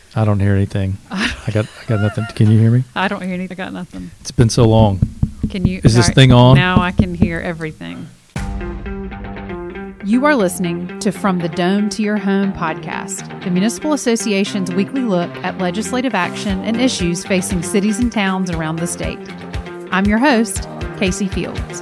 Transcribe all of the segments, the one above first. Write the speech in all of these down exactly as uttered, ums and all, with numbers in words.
I don't hear anything. I got I got nothing. Can you hear me? I don't hear anything. I got nothing. It's been so long. Can you? Is this right, thing on? Now I can hear everything. You are listening to From the Dome to Your Home podcast, the Municipal Association's weekly look at legislative action and issues facing cities and towns around the state. I'm your host, Casey Fields.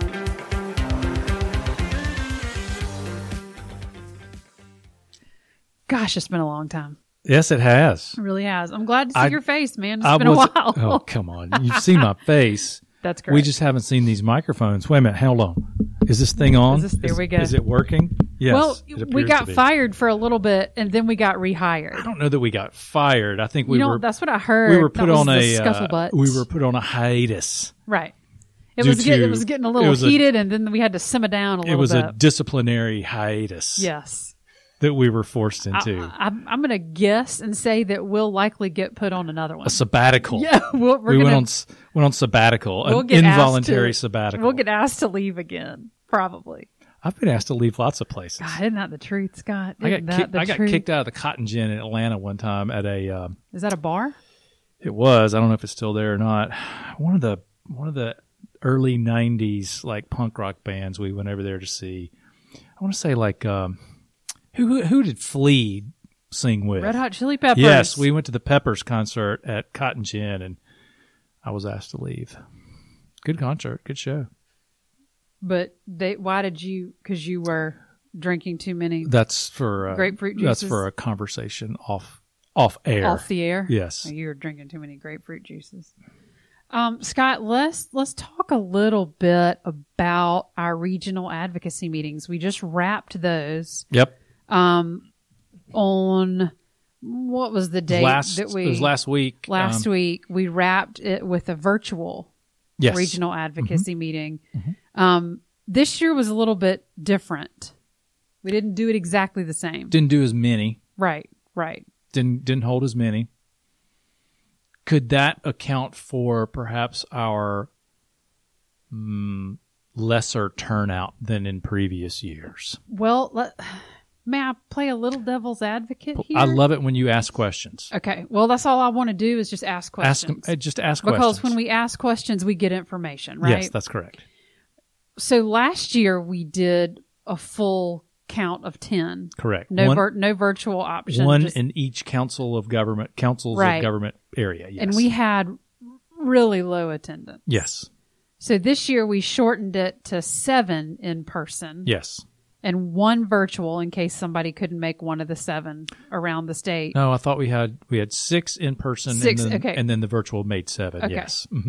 Gosh, it's been a long time. Yes, it has. It really has. I'm glad to see I, your face, man. It's I been was, a while. Oh, come on. You've seen my face. That's correct. We just haven't seen these microphones. Wait a minute. Hold on. Is this thing on? Is this, there is, we go. Is it working? Yes. Well, it we appears got to be. fired for a little bit, and then we got rehired. I don't know that we got fired. I think we you know, were. That's what I heard. We were put that was on the a. scuttlebutt. Uh, we were put on a hiatus. Right. It Due was get, to- it was getting a it little was a- heated, and then we had to simmer down a little It was bit. a disciplinary hiatus. Yes. That we were forced into. I, I, I'm going to guess and say that we'll likely get put on another one. A sabbatical. Yeah, we'll, we're we gonna, went on s- went on sabbatical, we'll an get asked involuntary to- sabbatical. We'll get asked to leave again, probably. I've been asked to leave lots of places. God, isn't that the truth, Scott? I Isn't got that kicked, the I got truth? kicked out of the Cotton Gin in Atlanta one time at a. Um, Is that a bar? it was. I don't know if it's still there or not. One of the one of the early nineties like punk rock bands we went over there to see. I want to say like um, who, who who did Flea sing with? Red Hot Chili Peppers. Yes, we went to the Peppers concert at Cotton Gin, and I was asked to leave. Good concert, good show. But they, why did you? Because you were drinking too many That's for uh, grapefruit That's juices? for a conversation off off air. off the air. Yes. Oh, you were drinking too many grapefruit juices. Um, Scott, let's let's talk a little bit about our regional advocacy meetings. We just wrapped those. Yep. Um, on what was the date last that we it was last week. last um, week we wrapped it with a virtual yes. regional advocacy meeting. Mhm. Um, this year was a little bit different. We didn't do it exactly the same. Didn't do as many. Right, right. Didn't didn't hold as many. Could that account for perhaps our mm, lesser turnout than in previous years? Well, let, may I play a little devil's advocate here? I love it when you ask questions. Okay. Well, that's all I want to do is just ask Ask questions. uh, just ask because questions. when we ask questions, we get information, right? Yes, that's correct. So last year we did a full count of ten. Correct. No, one vir- no virtual option. one just- in each council of government, councils Right. of government area. Yes. And we had really low attendance. yes, So this year we shortened it to seven in person yes. and one virtual in case somebody couldn't make one of the seven around the state. No, I thought we had we had six in person, Six, and then, okay. and then the virtual made seven. Okay. Yes. hmm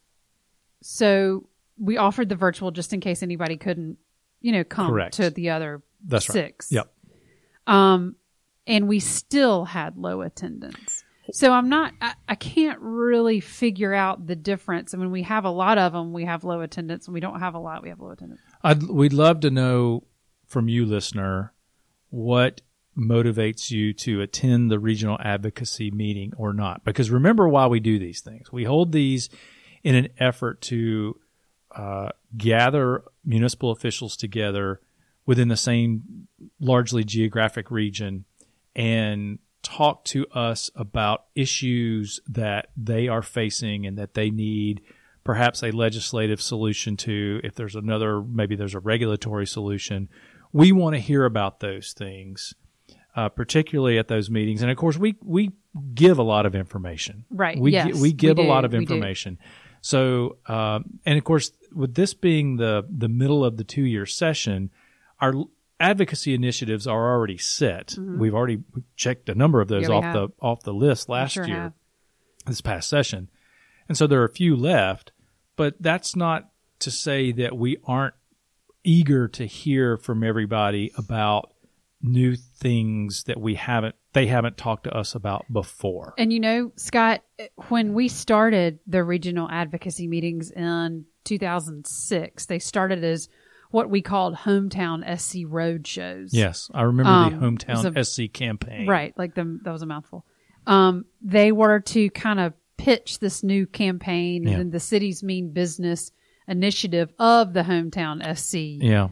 So we offered the virtual just in case anybody couldn't, you know, come Correct. to the other That's right. six. Yep. Um, and we still had low attendance. So I'm not, I, I can't really figure out the difference. I mean, we have a lot of them, we have low attendance, and we don't have a lot, we have low attendance. I'd, we'd love to know from you, listener, what motivates you to attend the regional advocacy meeting or not. Because remember why we do these things. We hold these in an effort to uh, gather municipal officials together within the same largely geographic region and talk to us about issues that they are facing and that they need perhaps a legislative solution to. If there's another, maybe there's a regulatory solution. We want to hear about those things, uh, particularly at those meetings. And of course, we, we give a lot of information. Right. We, yes, gi- we give we a lot do, of we do. information. So, um, and of course, with this being the, the middle of the two year session, our advocacy initiatives are already set. Mm-hmm. We've already checked a number of those Yeah, we off have. the off the list last sure year, have. this past session, and so there are a few left. But that's not to say that we aren't eager to hear from everybody about new things that we haven't they haven't talked to us about before. And you know, Scott, when we started the regional advocacy meetings in two thousand six, they started as what we called hometown S C road shows. Yes, I remember Um, the it was hometown a- S C campaign. Right. Like the, that was a mouthful. Um, they were to kind of pitch this new campaign Yeah. and the city's mean business initiative of the hometown S C Yeah.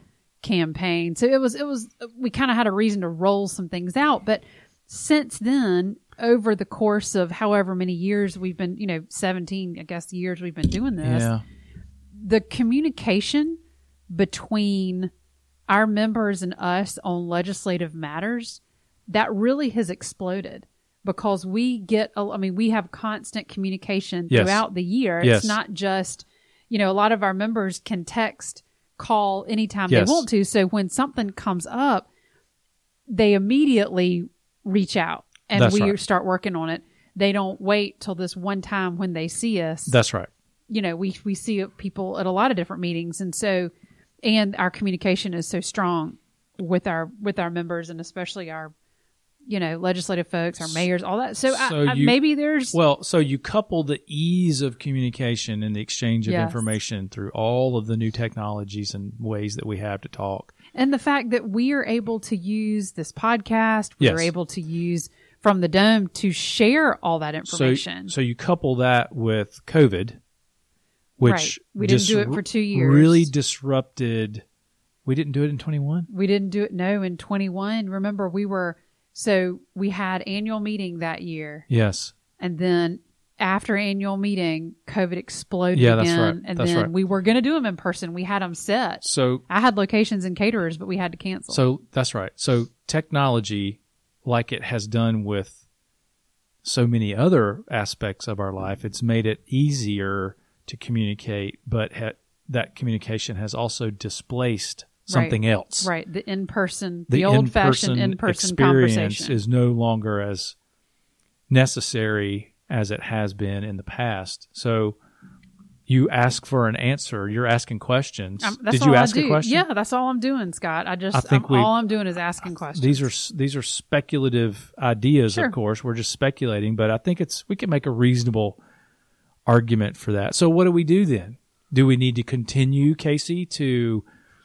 campaign. So it was, it was, we kind of had a reason to roll some things out. But since then, over the course of however many years we've been, you know, seventeen, I guess, years we've been doing this, Yeah. the communication between our members and us on legislative matters, that really has exploded because we get, a- I mean, we have constant communication Yes. throughout the year. Yes. It's not just, you know, a lot of our members can text, call anytime Yes. they want to. So when something comes up, they immediately reach out and That's we right. start working on it. They don't wait till this one time when they see us. That's right. You know, we, we see people at a lot of different meetings. And so, and our communication is so strong with our, with our members and especially our, you know, legislative folks, our mayors, all that. So, So I, I, you- maybe there's, Well, so you couple the ease of communication and the exchange of Yes. information through all of the new technologies and ways that we have to talk. and the fact that we are able to use this podcast, we Yes. are able to use From the Dome to share all that So, information. so you couple that with COVID, which Right. We didn't do it for two years. Really disrupted. We didn't do it in twenty-one. We didn't do it, no, in twenty-one. Remember, we were, so we had annual meeting that year. Yes. And then after annual meeting, COVID exploded Yeah, that's again. right. And That's then right. we were going to do them in person. We had them set. So I had locations and caterers, but we had to cancel. So that's right. So technology, like it has done with so many other aspects of our life, it's made it easier to communicate, but ha- that communication has also displaced something else. Right. The in-person, the, The old-fashioned in-person in-person experience conversation. is no longer as necessary as it has been in the past. So you ask for an answer. You're asking questions. Um, that's Did you all I ask a do. question? Yeah, that's all I'm doing, Scott. I just, I think I'm, we- all I'm doing is asking questions. These are these are speculative ideas, Sure. of course. We're just speculating, but I think it's we can make a reasonable argument for that. So what do we do then? Do we need to continue, Casey, to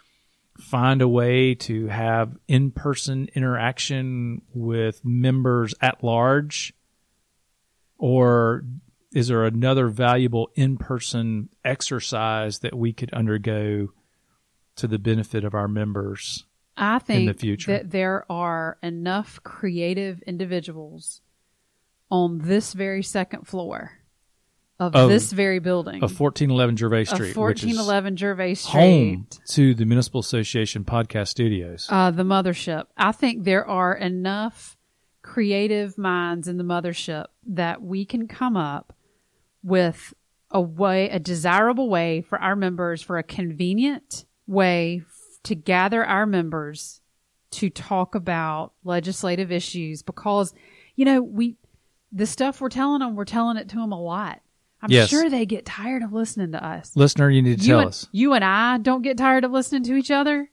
find a way to have in-person interaction with members at large? Or is there another valuable in-person exercise that we could undergo to the benefit of our members? I think the future. that there are enough creative individuals on this very second floor of Of- this very building Of fourteen eleven Gervais Street, of fourteen eleven Gervais which is home Street, to the Municipal Association podcast studios. uh, the mothership. I think there are enough creative minds in the mothership that we can come up with a way, a desirable way for our members, for a convenient way f- to gather our members to talk about legislative issues because, you know, we, the stuff we're telling them, we're telling it to them a lot. I'm Yes. sure they get tired of listening to us. Listener, you need to You tell and, us. you and I don't get tired of listening to each other,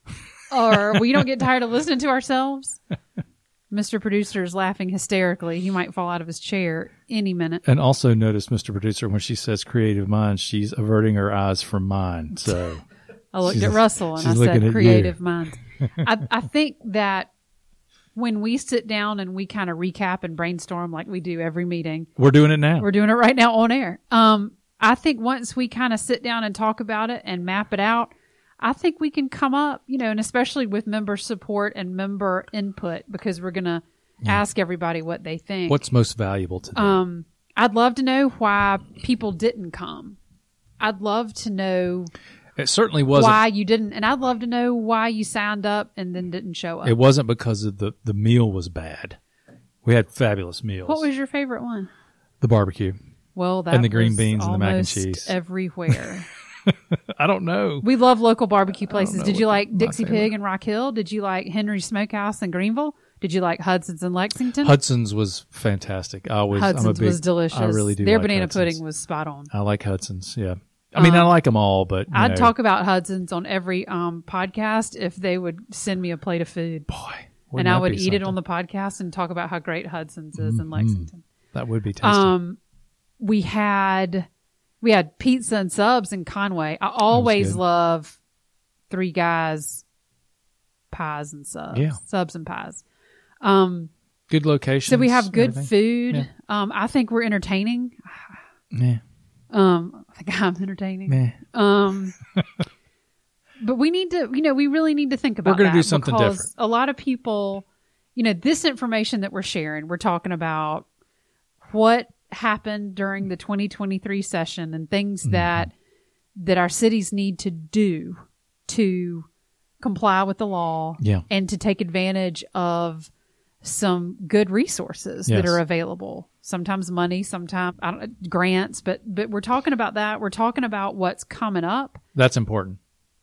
or we don't get tired of listening to ourselves. Mister Producer is laughing hysterically. He might fall out of his chair any minute. And also notice, Mister Producer, when she says creative minds, she's averting her eyes from mine. So I looked She's- at Russell and I she's looking said at creative you. minds. I, I think that when we sit down and we kind of recap and brainstorm like we do every meeting, we're doing it now. we're doing it right now on air. Um, I think once we kind of sit down and talk about it and map it out, I think we can come up, you know, and especially with member support and member input, because we're going to ask everybody what they think. What's most valuable to them? Um, I'd love to know why people didn't come. I'd love to know it certainly wasn't. why you didn't, and I'd love to know why you signed up and then didn't show up. It wasn't because of the the meal was bad. We had fabulous meals. What was your favorite one? the barbecue? Well, that And the green was beans and the mac and almost cheese. everywhere. I don't know. We love local barbecue places. know Did you what like the- my Dixie favorite- Pig in Rock Hill? Did you like Henry's Smokehouse in Greenville? Did you like Hudson's in Lexington? Hudson's was fantastic. I always, I'm a Hudson's big, was delicious. I really do. Their like banana Hudson's. pudding was spot on. I like Hudson's. Yeah. I mean, I Um, like them all, but you I'd know, talk about Hudson's on every um, podcast if they would send me a plate of food. boy, And wouldn't I that would be eat it something? on the podcast and talk about how great Hudson's is in Mhm. Lexington. That would be tasty. Um, we had we had pizza and subs in Conway. I always good. love Three Guys pies and subs. Yeah. Subs and pies. Um, Good location. so we have good food. Yeah. Um, I think we're entertaining. Meh, Um, I think I'm entertaining. meh. Um, but we need to, you know, we really need to think about We're gonna that do something because different. a lot of people, you know, this information that we're sharing, we're talking about what happened during the twenty twenty-three session and things mm-hmm. that that our cities need to do to comply with the law yeah. and to take advantage of some good resources yes. that are available. Sometimes money, sometimes I don't, grants, but but we're talking about that. We're talking about what's coming up. That's important.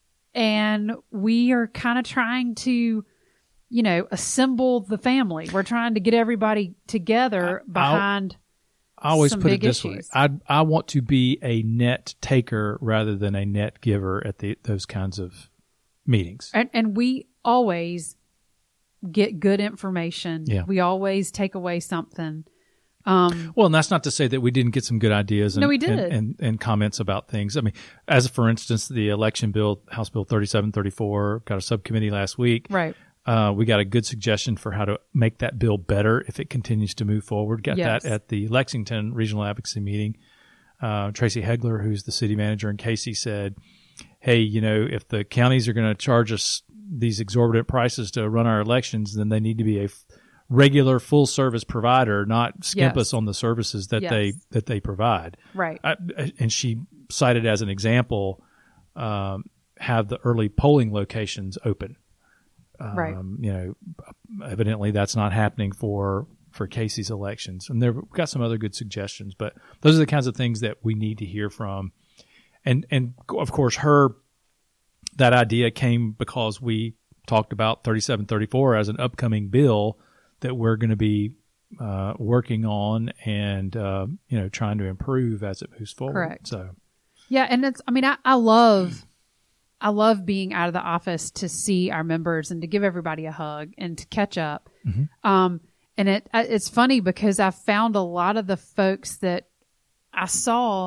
And we are kind of trying to, you know, assemble the family. We're trying to get everybody together I, behind I always some put big it this issues. way. I I want to be a net taker rather than a net giver at the those kinds of meetings. And, and we always get good information. Yeah. We always take away something. Um, well, and that's not to say that we didn't get some good ideas and, no, we did. and, and, and comments about things. I mean, as for instance, the election bill, House Bill thirty-seven thirty-four, got a subcommittee last week. Right. Uh, we got a good suggestion for how to make that bill better if it continues to move forward. Got yes. that at the Lexington Regional Advocacy meeting. Uh, Tracy Hegler, who's the city manager in Casey, said, hey, you know, if the counties are going to charge us these exorbitant prices to run our elections, then they need to be a f- regular full service provider, not skimp yes. us on the services that yes. they that they provide. Right. I, and she cited as an example, um, have the early polling locations open. Um, right. You know, evidently that's not happening for for Casey's elections, and there we've got some other good suggestions. But those are the kinds of things that we need to hear from. And and of course, her that idea came because we talked about thirty-seven thirty-four as an upcoming bill that we're going to be uh, working on and uh, you know trying to improve as it moves forward. Correct. So yeah, and it's I mean I, I love I love being out of the office to see our members and to give everybody a hug and to catch up. Mm-hmm. Um, and it it's funny because I found a lot of the folks that I saw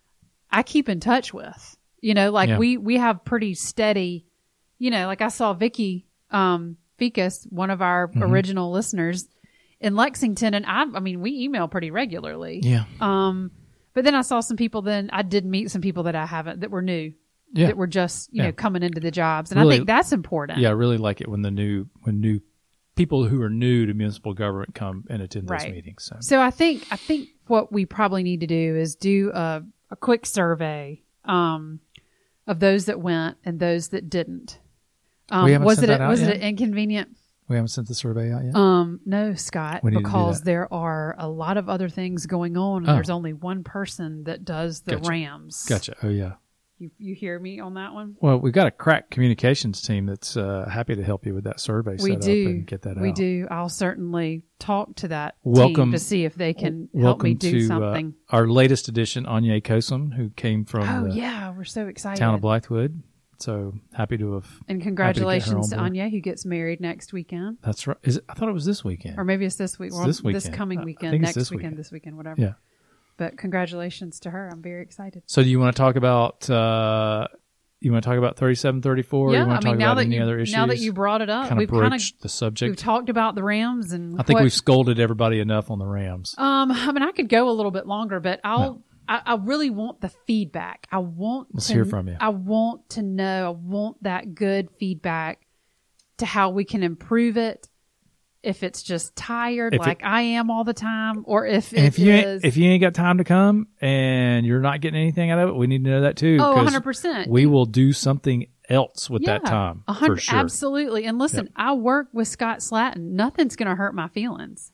I keep in touch with. You know, like yeah. we, we have pretty steady, you know, like I saw Vicky, um, Ficus, one of our mm-hmm. original listeners in Lexington. And I, I mean, we email pretty regularly. Yeah. Um, but then I saw some people, then I did meet some people that I haven't, that were new, yeah. that were just, you yeah. know, coming into the jobs. And really, I think that's important. Yeah. I really like it when the new, when new people who are new to municipal government come and attend those right. meetings. So. so I think, I think what we probably need to do is do a, a quick survey, um, of those that went and those that didn't. Um, we haven't was sent it that out was yet? it inconvenient? We haven't sent the survey out yet. Um, no, Scott, We need to do because that. there are a lot of other things going on, and Oh. there's only one person that does the Gotcha. Rams. Gotcha. Oh yeah. You you hear me on that one? Well, we've got a crack communications team that's uh, happy to help you with that survey We set do. up and get that We out. do. I'll certainly talk to that Welcome- team to see if they can help Welcome me do to something. Uh, our latest addition, Anya Kosum, who came from oh the yeah, we're so excited. town of Blythewood. So happy to have. And congratulations to, on board. Anya, who gets married next weekend. That's right. Is it, I thought it was this weekend. Or maybe it's this week. It's Well, this this weekend. coming I- I weekend, think it's next this weekend, weekend. this weekend, whatever. Yeah. But congratulations to her. I'm very excited. So do you want to talk about? Uh, you want to talk about thirty-seven thirty-four? Yeah, you want to I mean, talk now about that any you other issues? now that you brought it up, kind we've of kind of broached the we've subject. talked about the Rams and I think what, we've scolded everybody enough on the Rams. Um, I mean, I could go a little bit longer, but I'll. No. I, I really want the feedback. I want Let's to hear from you. I want to know. I want that good feedback to how we can improve it. If it's just tired, If like it- I am all the time, or if And it if you is, ain't, if you ain't got time to come and you're not getting anything out of it, we need to know that too. oh, 'cause one hundred percent. We will do something else with that time a hundred- for sure. Absolutely. And listen, Yep. I work with Scott Slatton. Nothing's going to hurt my feelings.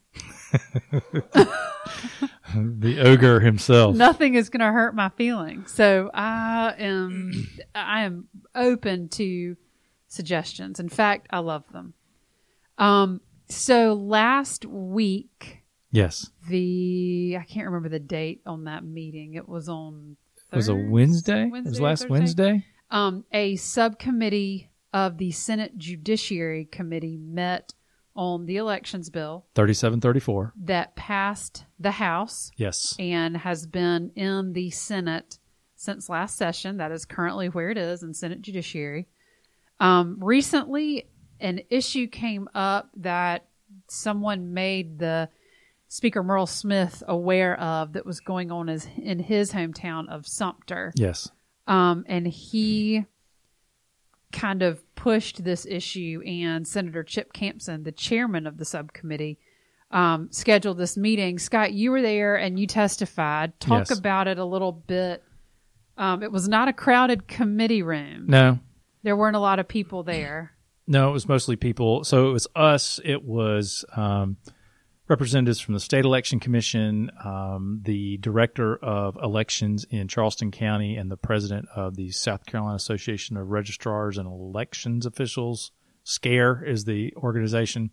The ogre himself. Nothing is going to hurt my feelings. So I am, I am open to suggestions. In fact, I love them. Um, so last week, Yes. the, I can't remember the date on that meeting. It was on It was a Thurs- Wednesday. Wednesday it was or last Thursday? Wednesday. Um, a subcommittee of the Senate Judiciary Committee met on the elections bill thirty-seven thirty-four. that passed the House Yes. and has been in the Senate since last session. That is currently where it is in Senate Judiciary. Um, recently, an issue came up that someone made the Speaker Merle Smith aware of that was going on as, in his hometown of Sumter. Yes. Um, and he kind of pushed this issue, and Senator Chip Campson, the chairman of the subcommittee, um, scheduled this meeting. Scott, you were there and you testified. Talk Yes. about it a little bit. Um, it was not a crowded committee room. No, There weren't a lot of people there. no, it was mostly people. So it was us. It was um, representatives from the State Election Commission, um, the director of elections in Charleston County, and the president of the South Carolina Association of Registrars and Elections Officials. SCARE is the organization.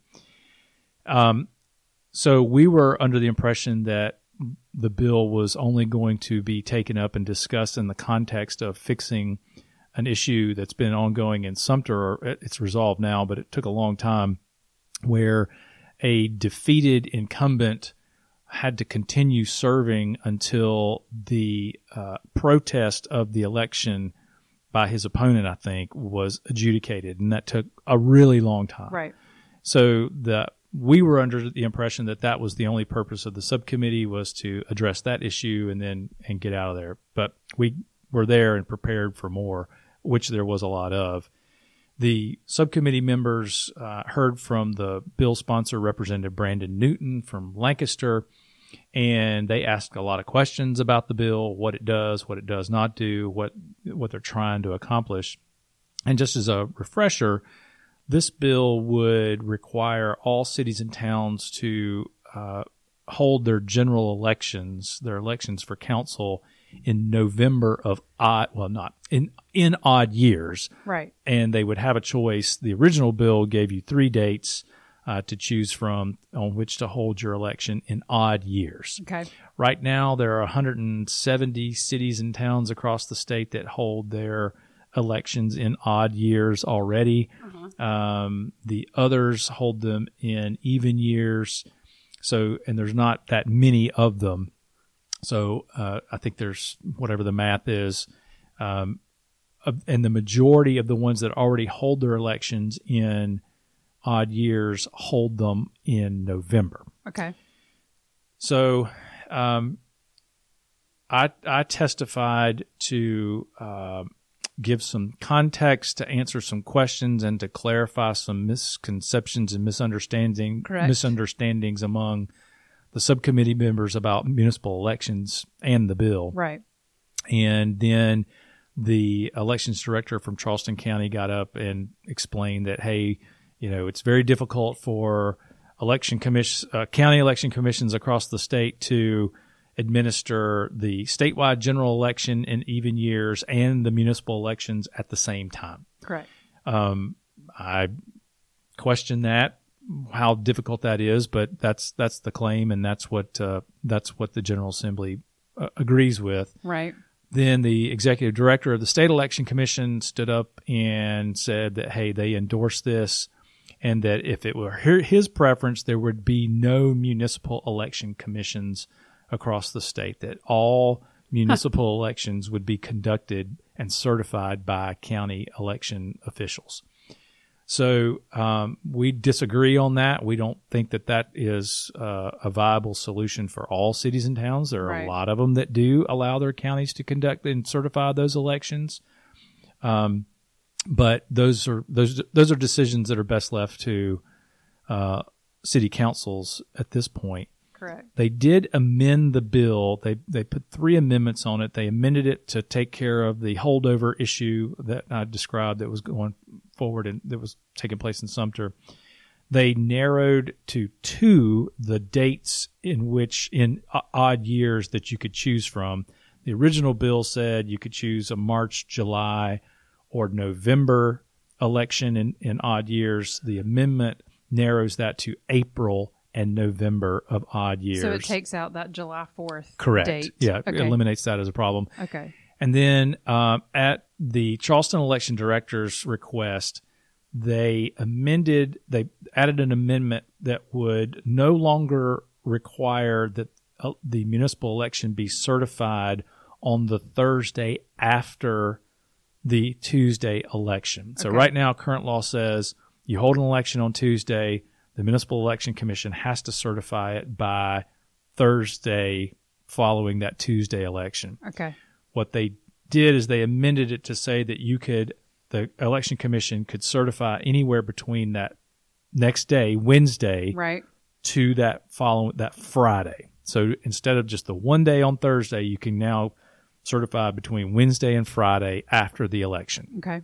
Um, so we were under the impression that the bill was only going to be taken up and discussed in the context of fixing an issue that's been ongoing in Sumter. It's resolved now, but it took a long time, where a defeated incumbent had to continue serving until the uh, protest of the election by his opponent, I think, was adjudicated, and that took a really long time. Right. So the we were under the impression that that was the only purpose of the subcommittee, was to address that issue and then and get out of there. But we were there and prepared for more, which there was a lot of. The subcommittee members uh, heard from the bill sponsor, Representative Brandon Newton from Lancaster, and they asked a lot of questions about the bill, what it does, what it does not do, what what they're trying to accomplish. And just as a refresher, this bill would require all cities and towns to uh, hold their general elections, their elections for council, in November of odd, well, not in in odd years, Right. and they would have a choice. The original bill gave you three dates uh, to choose from on which to hold your election in odd years. Okay. Right now, there are one hundred seventy cities and towns across the state that hold their elections in odd years already. Uh-huh. Um, the others hold them in even years. So, and there's not that many of them. So, uh, I think there's whatever the math is. Um, uh, and the majority of the ones that already hold their elections in odd years hold them in November. Okay. So, um, I, I testified to, uh, give some context, to answer some questions, and to clarify some misconceptions and misunderstanding, Correct. misunderstandings among the subcommittee members about municipal elections and the bill. Right. And then the elections director from Charleston County got up and explained that, hey, you know, it's very difficult for election commission, uh, county election commissions across the state to administer the statewide general election in even years and the municipal elections at the same time. Correct. Um, I question that, how difficult that is, but that's that's the claim, and that's what uh, that's what the General Assembly uh, agrees with. Right. Then the executive director of the State Election Commission stood up and said that, hey, they endorse this, and that if it were his preference, there would be no municipal election commissions across the state, that all municipal elections would be conducted and certified by county election officials. So um, we disagree on that. We don't think that that is uh, a viable solution for all cities and towns. There are Right. a lot of them that do allow their counties to conduct and certify those elections. Um, but those are those those are decisions that are best left to uh, city councils at this point. Correct. They did amend the bill. They they put three amendments on it. They amended it to take care of the holdover issue that I described that was going forward and that was taking place in Sumter. They narrowed to two the dates in which, in odd years, that you could choose from. The original bill said you could choose a March, July, or November election in, in odd years. The amendment narrows that to April and November of odd years. So it takes out that July fourth Correct. date. Yeah, Okay. it eliminates that as a problem. Okay. And then um, at the Charleston election director's request, they amended, they added an amendment that would no longer require that uh, the municipal election be certified on the Thursday after the Tuesday election. So Okay. right now, current law says you hold an election on Tuesday, the Municipal Election Commission has to certify it by Thursday following that Tuesday election. Okay. What they did is they amended it to say that you could the election commission could certify anywhere between that next day, Wednesday, right, to that following that Friday. So instead of just the one day on Thursday, you can now certify between Wednesday and Friday after the election. Okay.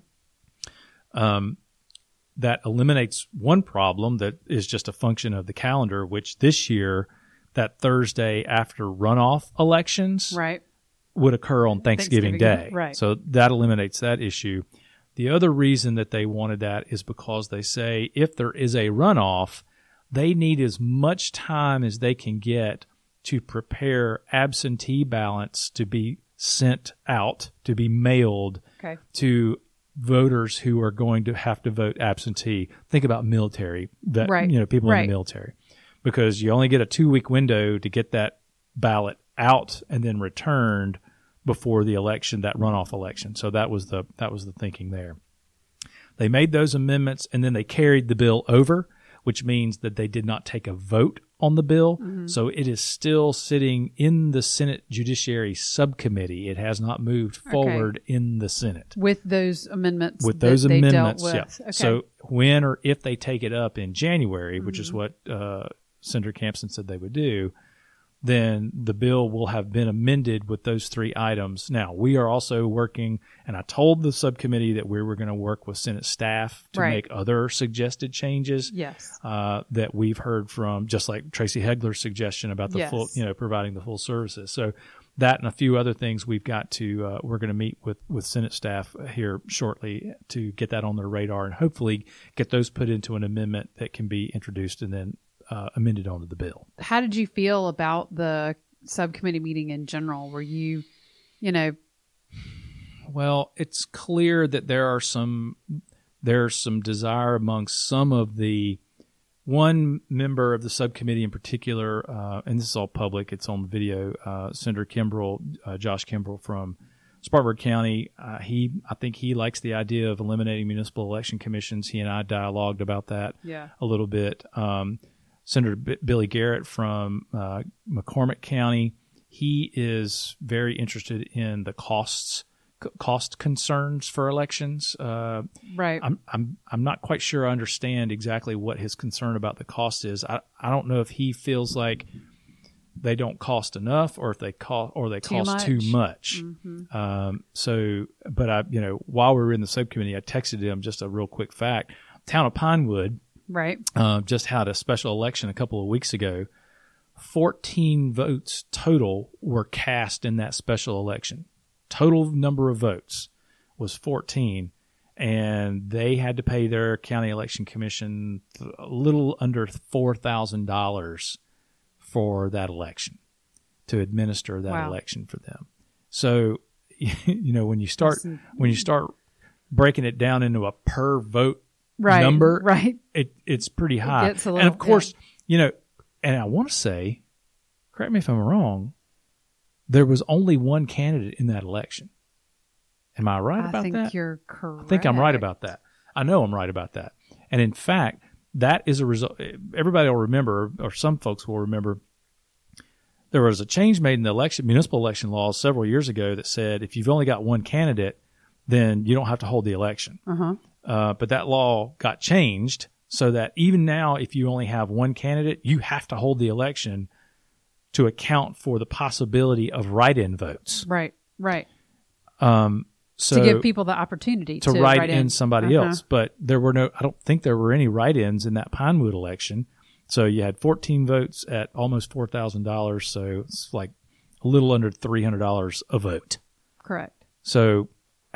Um, that eliminates one problem that is just a function of the calendar, which this year, that Thursday after runoff elections right. would occur on Thanksgiving, Thanksgiving Day. right. So that eliminates that issue. The other reason that they wanted that is because they say if there is a runoff, they need as much time as they can get to prepare absentee ballots to be sent out, to be mailed okay. to voters who are going to have to vote absentee. Think about military, that right. you know, people right. in the military, because you only get a two-week window to get that ballot out and then returned before the election, that runoff election. So that was the that was the thinking there. They made those amendments, and then they carried the bill over, which means that they did not take a vote on the bill. Mm-hmm. So it is still sitting in the Senate Judiciary Subcommittee. It has not moved forward okay. in the Senate. With those amendments With those that amendments, they dealt yeah. with. Okay. So when or if they take it up in January, mm-hmm. which is what uh, Senator Campson said they would do, then the bill will have been amended with those three items. Now, we are also working, and I told the subcommittee that we were going to work with Senate staff to right. make other suggested changes. Yes. Uh, that we've heard from, just like Tracy Hegler's suggestion about the yes. full, you know, providing the full services. So that and a few other things we've got to, uh, we're going to meet with, with Senate staff here shortly to get that on their radar and hopefully get those put into an amendment that can be introduced and then Uh, amended onto the bill. How did you feel about the subcommittee meeting in general? Were you, you know? Well, it's clear that there are some, there's some desire amongst some of the, one member of the subcommittee in particular, uh, and this is all public, it's on the video, uh, Senator Kimbrell, uh, Josh Kimbrell from Spartanburg County. Uh, he, I think he likes the idea of eliminating municipal election commissions. He and I dialogued about that yeah. a little bit. Um, Senator B- Billy Garrett from uh, McCormick County, he is very interested in the costs, c- cost concerns for elections. Uh, right. I'm I'm I'm not quite sure I understand exactly what his concern about the cost is. I, I don't know if he feels like they don't cost enough, or if they cost or they too cost much. too much. Mm-hmm. Um, so, but I, you know, while we were in the subcommittee, I texted him just a real quick fact. Town of Pinewood. Right. Uh, just had a special election a couple of weeks ago. fourteen votes total were cast in that special election. Total number of votes was fourteen, and they had to pay their county election commission a little under four thousand dollars for that election, to administer that wow. election for them. So, you know, when you start when you start breaking it down into a per vote right, number, right. It it's pretty high. It gets a little, and of course, yeah. you know, and I want to say, correct me if I'm wrong, there was only one candidate in that election. Am I right I about think that? you're correct. I think I'm right about that. I know I'm right about that. And in fact, that is a result. Everybody will remember, or some folks will remember, there was a change made in the election, municipal election laws several years ago that said if you've only got one candidate, then you don't have to hold the election. Uh-huh. Uh, but that law got changed so that even now, if you only have one candidate, you have to hold the election to account for the possibility of write-in votes. Right, right. Um, so to give people the opportunity to, to write, write in, in somebody uh-huh. else. But there were no, I don't think there were any write-ins in that Pinewood election. So you had fourteen votes at almost four thousand dollars. So it's like a little under three hundred dollars a vote. Correct. So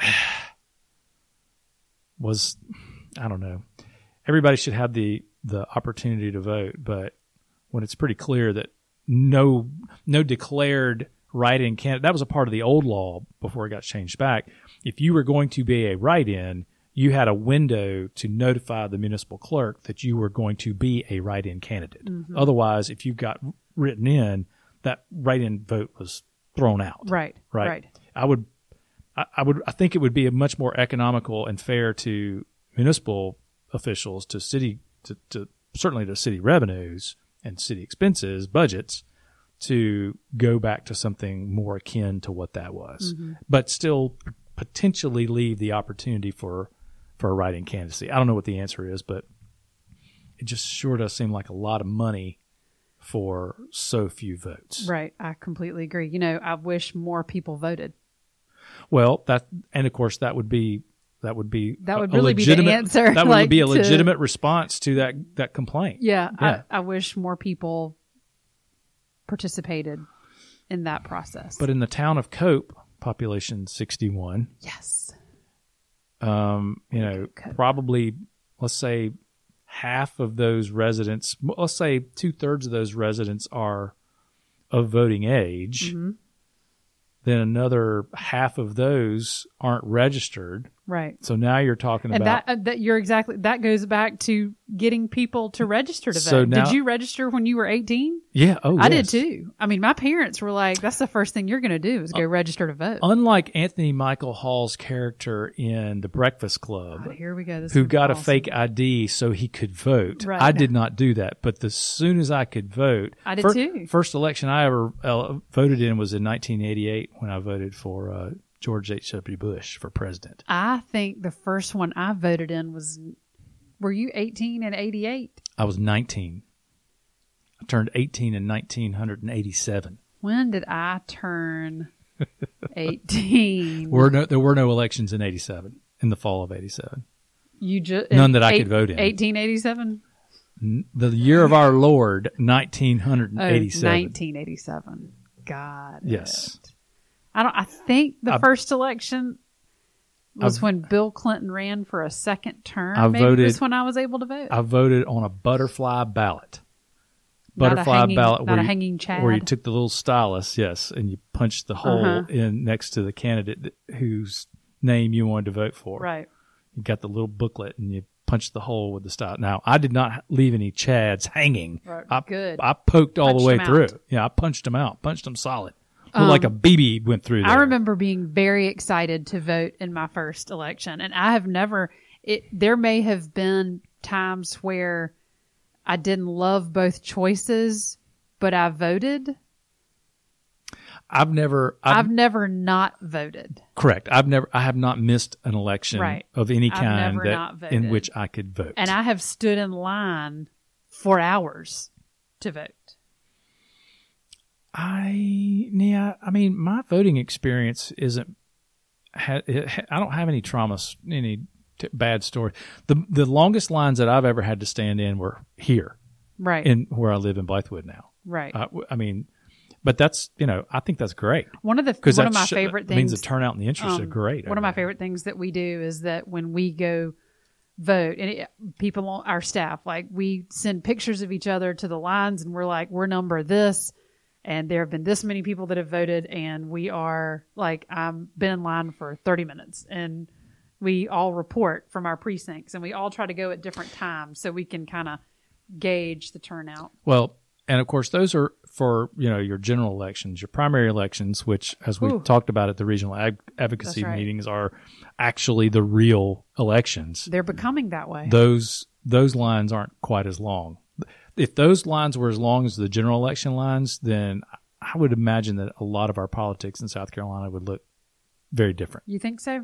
was, I don't know. Everybody should have the, the opportunity to vote, but when it's pretty clear that no no declared write-in candidate, that was a part of the old law before it got changed back. If you were going to be a write-in, you had a window to notify the municipal clerk that you were going to be a write-in candidate. Mm-hmm. Otherwise, if you got written in, that write-in vote was thrown out. Right, right. right. I would, I, I would, I think it would be a much more economical and fair to municipal officials, to city, to, to certainly to city revenues and city expenses, budgets, to go back to something more akin to what that was, mm-hmm. but still potentially leave the opportunity for for a write-in candidacy. I don't know what the answer is, but it just sure does seem like a lot of money for so few votes. Right. I completely agree. You know, I wish more people voted. Well, that and of course that would be that would be that would a really be the answer. That would like be a to, legitimate response to that that complaint. Yeah, yeah. I, I wish more people participated in that process. But in the town of Cope, population sixty-one. Yes. Um, you know, Cope. probably let's say half of those residents, let's say two thirds of those residents are of voting age. Mm-hmm. Then another half of those aren't registered. Right. So now you're talking and about that, uh, that you're exactly that goes back to getting people to register to vote. So now, did you register when you were eighteen? Yeah. Oh, I yes. did too. I mean, my parents were like, "That's the first thing you're going to do is go uh, register to vote." Unlike Anthony Michael Hall's character in The Breakfast Club, God, here we go. This who is got awesome. a fake I D so he could vote. Right. I did not do that, but as soon as I could vote, I did fir- too. First election I ever uh, voted in was in nineteen eighty-eight when I voted for uh, George H W. Bush for president. I think the first one I voted in was. Were you eighteen in eighty-eight? I was nineteen. I turned eighteen in nineteen eighty-seven. When did I turn eighteen? Were no, there were no elections in eighty-seven, in the fall of eighty-seven. You just None that I could vote in. eighteen eighty-seven? The year of our Lord, nineteen eighty-seven. Oh, nineteen eighty-seven. God. Yes. It. I don't. I think the I, first election was I've, when Bill Clinton ran for a second term. I Maybe voted, that's when I was able to vote. I voted on a butterfly ballot. Not Butterfly a hanging, ballot not where a you, hanging chad. where you took the little stylus, yes, and you punched the hole Uh-huh. in next to the candidate that, whose name you wanted to vote for. Right. You got the little booklet and you punched the hole with the stylus. Now, I did not leave any chads hanging. Right. I, Good. I poked all Punched the way them through. out. Yeah, I punched them out. Punched them solid. Looked Um, like a B B went through there. I remember being very excited to vote in my first election, and I have never. It there may have been times where I didn't love both choices, but I voted. I've never. I've, I've never not voted. correct. I've never. I have not missed an election Right. of any I've kind never not that in voted. which I could vote. And I have stood in line for hours to vote. I yeah. I mean, my voting experience isn't. Ha, it, I don't have any traumas, any t- bad stories. The the longest lines that I've ever had to stand in were here, Right. in where I live in Blythewood now. right. Uh, I mean, but that's you know I think that's great one of the because one that of my sh- favorite that means things. the turnout and the interest um, are great. One of my favorite things that we do is that when we go vote, and it, people on our staff, like we send pictures of each other to the lines, and we're like, we're number this, and there have been this many people that have voted, and we are like, I'm been in line for thirty minutes, and we all report from our precincts, and we all try to go at different times so we can kind of gauge the turnout. Well, and of course, those are for you know your general elections, your primary elections, which, as we Ooh. talked about at the regional ag- advocacy That's right. meetings, are actually the real elections. They're becoming that way. Those those lines aren't quite as long. If those lines were as long as the general election lines, then I would imagine that a lot of our politics in South Carolina would look very different. You think so?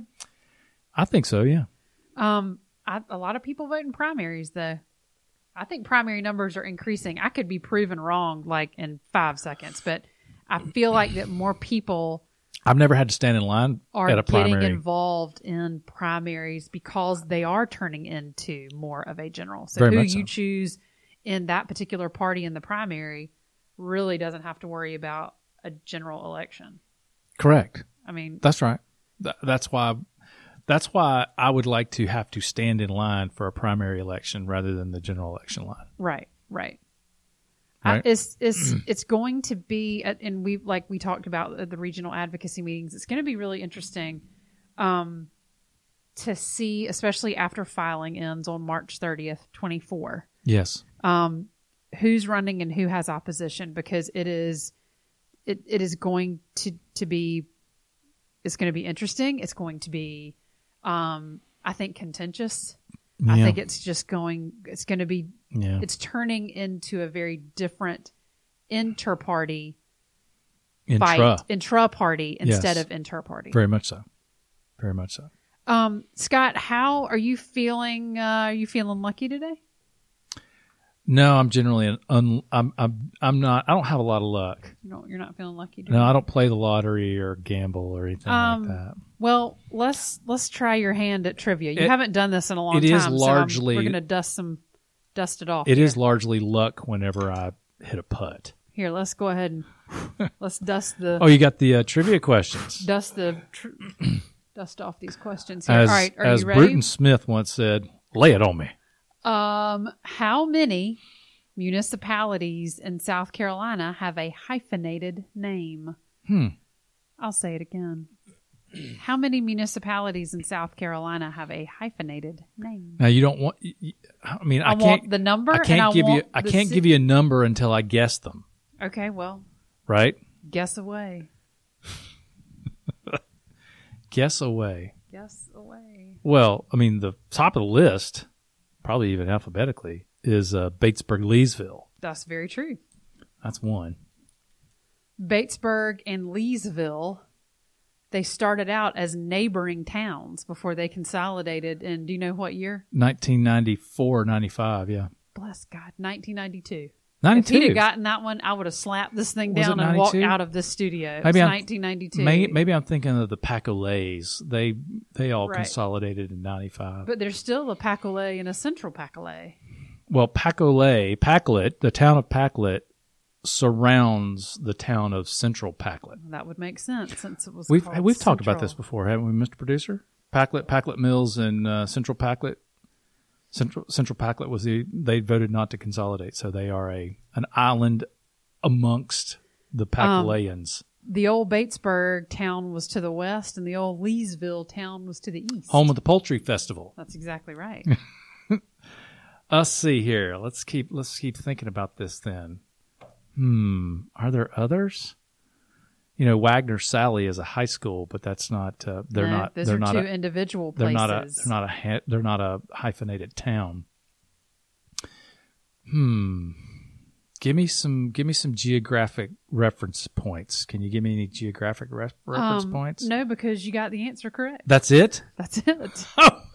I think so. Yeah. Um, I, a lot of people vote in primaries, though. I think primary numbers are increasing. I could be proven wrong, like in five seconds, but I feel like that more people I've never had to stand in line are at a getting primary. involved in primaries because they are turning into more of a general. So Very who much you so. choose in that particular party in the primary really doesn't have to worry about a general election. Correct. I mean, That's right. Th- That's why. That's why I would like to have to stand in line for a primary election rather than the general election line. right, right. Right. I, it's it's it's going to be, at, and we like we talked about at the regional advocacy meetings. It's going to be really interesting um, to see, especially after filing ends on March thirtieth, twenty four. Yes. Um, who's running and who has opposition, because it is it it is going to to be it's going to be interesting. It's going to be, um, I think, contentious. I Yeah. think it's just going. It's going to be. Yeah. It's turning into a very different inter-party Intra. fight, intra-party instead Yes. of inter-party. Very much so. Very much so. Um, Scott, how are you feeling? Uh, are you feeling lucky today? No, I'm generally an un, I'm I'm I'm not. I don't have a lot of luck. No, you're not feeling lucky today. No, I don't play the lottery or gamble or anything Um, like that. Well, let's let's try your hand at trivia. You It- haven't done this in a long it time. is so I'm- largely- we're going to dust some dust it off. It here. is largely luck whenever I hit a putt. Here, let's go ahead and let's dust the Oh, you got the uh, trivia questions. dust the tr- dust off these questions here. As, All right, are as you ready? Bruton Smith once said, lay it on me. Um, how many municipalities in South Carolina have a hyphenated name? Hmm. I'll say it again. How many municipalities in South Carolina have a hyphenated name? Now you don't want. y- y- I mean, I, I, can't. want the number. I and can't I give you. want I the can't ci- give you a number until I guess them. Okay, well, Right? guess away. Guess away. Guess away. Well, I mean, the top of the list, probably even alphabetically, is uh, Batesburg-Leesville. That's very true. That's one. Batesburg and Leesville, they started out as neighboring towns before they consolidated in, do you know what year? nineteen ninety-four, ninety-five, yeah. Bless God, nineteen ninety-two. If ninety-two. he'd have gotten that one, I would have slapped this thing Was down it and walked ninety-two? out of this studio. It Maybe was I'm- nineteen ninety-two. May, maybe I'm thinking of the Pacolets. They they all Right. consolidated in ninety-five. But there's still a Pacolet and a Central Pacolet. Well, Pacolet, Pacolet, the town of Pacolet surrounds the town of Central Pacolet. That would make sense since it was We've called we've talked about Central. this before, haven't we, Mister Producer? Pacolet, Pacolet Mills, and uh, Central Pacolet. Central Central Pacolet was the they voted not to consolidate, so they are a an island amongst the Pacoletans. The old Batesburg town was to the west, and the old Leesville town was to the east. Home of the Poultry Festival. That's exactly right. Let's see here. Let's keep let's keep thinking about this then. Hmm. Are there others? You know, Wagner Sally is a high school, but that's not. Uh, they're No, not. Those they're are not. two a, individual they're places. not a. They're not a. ha- They're not a hyphenated town. Hmm. Give me some. Give me some geographic reference points. Can you give me any geographic ref- reference Um, points? No, because you got the answer correct. That's it. That's it.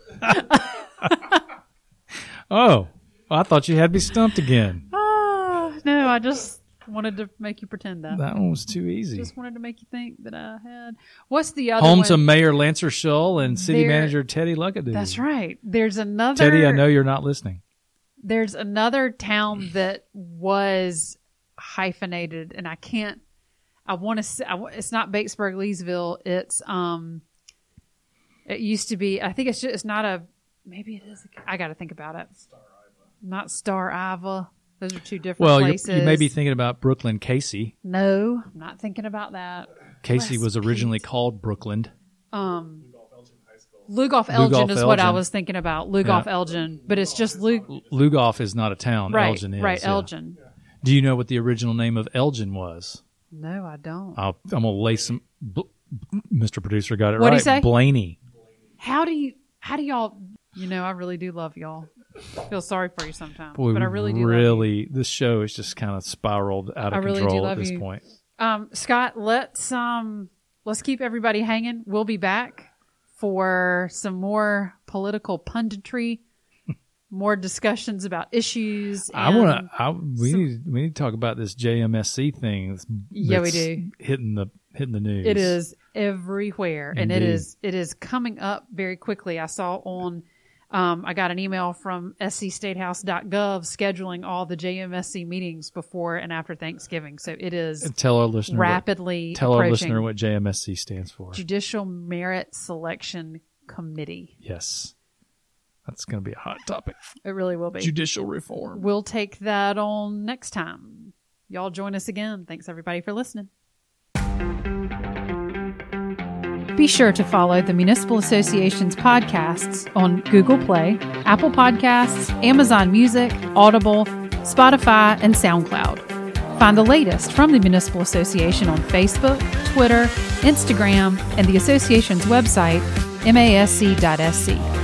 Oh, well, I thought you had me stumped again. Ah, no, I just wanted to make you pretend that. That one was too easy. Just wanted to make you think that I had. What's the other Home one? to Mayor Lancer Shull and City There- Manager Teddy Luckadoo. That's right. There's another. Teddy, I know you're not listening. There's another town that was hyphenated, and I can't. I want to say I wa- it's not Batesburg, Leesville. It's um. It used to be. I think it's just. It's not a. Maybe it is. A, I got to think about it. Not Star Iva. Those are two different Well, you're, places. you may be thinking about Brooklyn Casey. No, I'm not thinking about that. Casey Bless was originally Pete. called Brookland. Um, Lugoff Elgin Lugoff is what I Elgin. was thinking about. Lugoff Yeah. Elgin, but it's just Lug. Lugoff is not a town. Right, Elgin is. right, yeah. Elgin. Do you know what the original name of Elgin was? No, I don't. I'll, I'm going to lay some. Bl- Mister Producer got it What'd right. he say? Blaney. How do you? How do y'all? You know, I really do love y'all. I feel sorry for you sometimes, Boy, but I really do. Love you. Really, this show is just kind of spiraled out of I really control do at love this you. point. Um, Scott, let's um, let's keep everybody hanging. We'll be back for some more political punditry, more discussions about issues. I and- want to. I we need we need to talk about this J M S C thing. That's, Yeah, we that's do. Hitting the hitting the news. It is everywhere, and it Indeed. is it is coming up very quickly. I saw on, um, I got an email from s c statehouse dot gov scheduling all the J M S C meetings before and after Thanksgiving. So it is And tell our listener. rapidly What, tell our approaching. listener what J M S C stands for. Judicial Merit Selection Committee. Yes, that's going to be a hot topic. It really will be. Judicial reform. We'll take that on next time. Y'all join us again. Thanks everybody for listening. Be sure to follow the Municipal Association's podcasts on Google Play, Apple Podcasts, Amazon Music, Audible, Spotify, and SoundCloud. Find the latest from the Municipal Association on Facebook, Twitter, Instagram, and the association's website, M A S C dot S C.